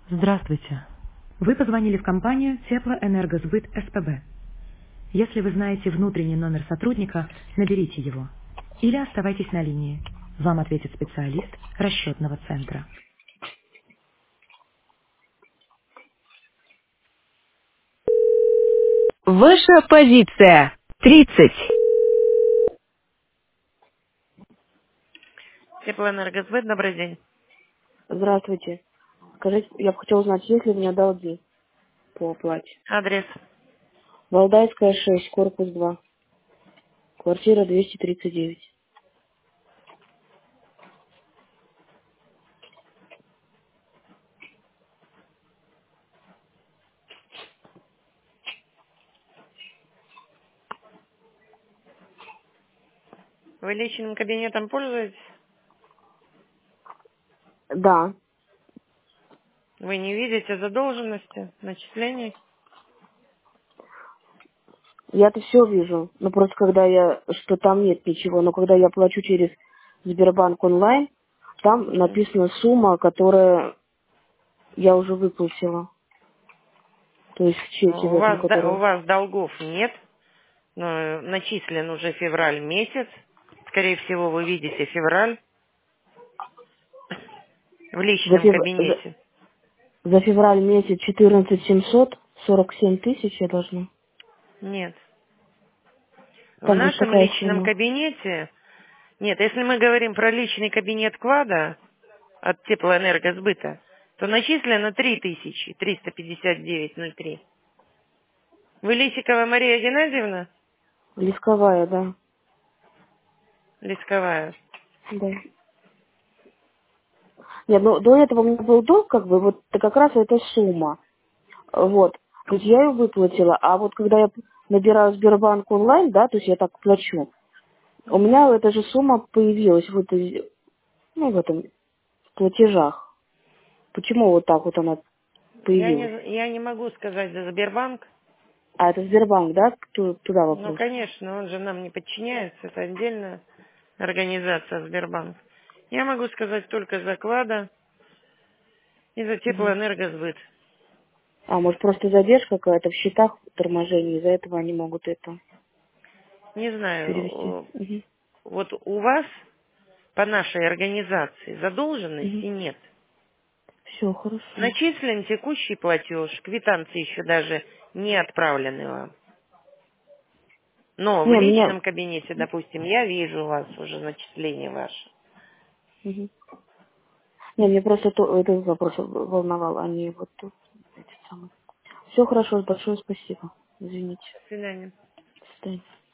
Здравствуйте. Вы позвонили в компанию Теплоэнергосбыт СПБ. Если вы знаете внутренний номер сотрудника, наберите его. Или оставайтесь на линии. Вам ответит специалист расчетного центра. Ваша позиция. 30. Теплоэнергосбыт, добрый день. Здравствуйте. Скажите, я бы хотела узнать, есть ли у меня долги по оплате? Адрес. Валдайская, 6, корпус 2, квартира 239. Вы личным кабинетом пользуетесь? Да, Вы не видите задолженности, начислений? я-то все вижу. Но просто что там нет ничего, но когда я плачу через Сбербанк онлайн, там Мгм. написана сумма, которая я уже выплатила. То есть в чеке в У этом, вас, у который... вас долгов нет, но начислен уже февраль месяц. Скорее всего, вы видите февраль в За, личном фев- за- кабинете. за февраль месяц 14 747 тысяч я должна. Нет. В Там просто нашем такая личном сумма. кабинете, нет, если мы говорим про личный кабинет КВАДа от теплоэнергосбыта, то начислено 3359,03. Вы Лисикова Мария Геннадьевна? Лисковая, да. Лисковая. Да. Нет, ну до этого у меня был долг, вот как раз эта сумма. Вот. То есть я ее выплатила, а вот когда я набираю Сбербанк онлайн, да, то есть я так плачу, у Мгм. меня эта же сумма появилась в этом в платежах. Почему вот так вот она появилась? Я не могу сказать за Сбербанк. А это Сбербанк, да? Туда Ну, вопрос. конечно, он же нам не подчиняется. Это отдельная организация Сбербанк. Я могу сказать только за Клада и за Мгм. Теплоэнергосбыт. А может просто задержка какая-то в счетах, торможение, из-за этого они могут это Не перевести. знаю, Мгм. вот у вас по нашей организации задолженности нет. Все хорошо. Начислен текущий платеж, квитанции еще даже не отправлены вам. Но в Не, меня... личном кабинете, допустим, я вижу у вас уже начисление ваше. Мгм. Не, мне просто этот вопрос волновал, а не вот эти самые. Все хорошо, большое спасибо. Извините. До свидания. До свидания.